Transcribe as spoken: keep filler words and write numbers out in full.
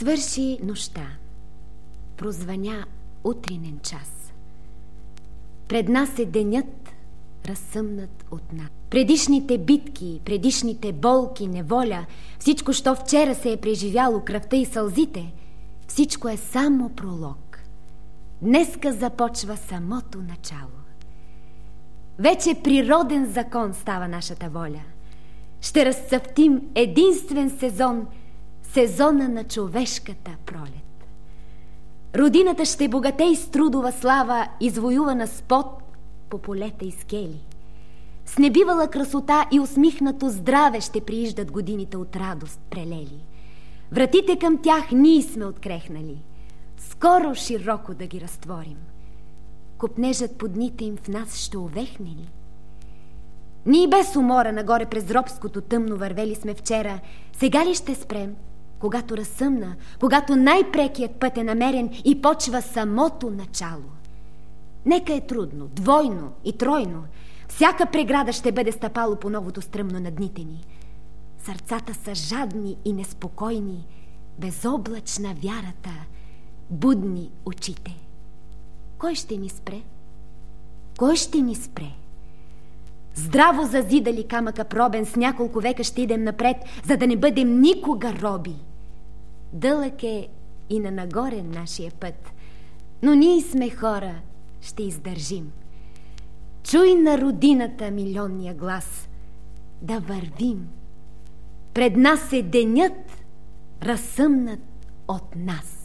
Свърши нощта. Прозвъня утринен час. Пред нас е денят, разсъмнат от нас. Предишните битки, предишните болки, неволя, всичко, що вчера се е преживяло, кръвта и сълзите, всичко е само пролог. Днеска започва самото начало. Вече природен закон става нашата воля. Ще разцъфтим единствен сезон, сезона на човешката пролет. Родината ще богатей с трудова слава, извоювана с пот по полета и скели. С небивала красота и усмихнато здраве ще прииждат годините от радост прелели. Вратите към тях ние сме открехнали, скоро широко да ги разтворим. Копнежът под дните им в нас ще увехне ли? Ние без умора нагоре през робското тъмно вървели сме вчера. Сега ли ще спрем, когато разсъмна, когато най-прекият път е намерен и почва самото начало? Нека е трудно, двойно и тройно, всяка преграда ще бъде стъпало по новото стръмно на дните ни. Сърцата са жадни и неспокойни, безоблачна вярата, будни очите. Кой ще ни спре? Кой ще ни спре? Здраво зазидали камъка пробен, с няколко века ще идем напред, за да не бъдем никога роби. Дълъг е и на нагоре нашия път, но ние сме хора, ще издържим. Чуй на родината милионния глас, да вървим. Пред нас е денят, разсъмнат от нас.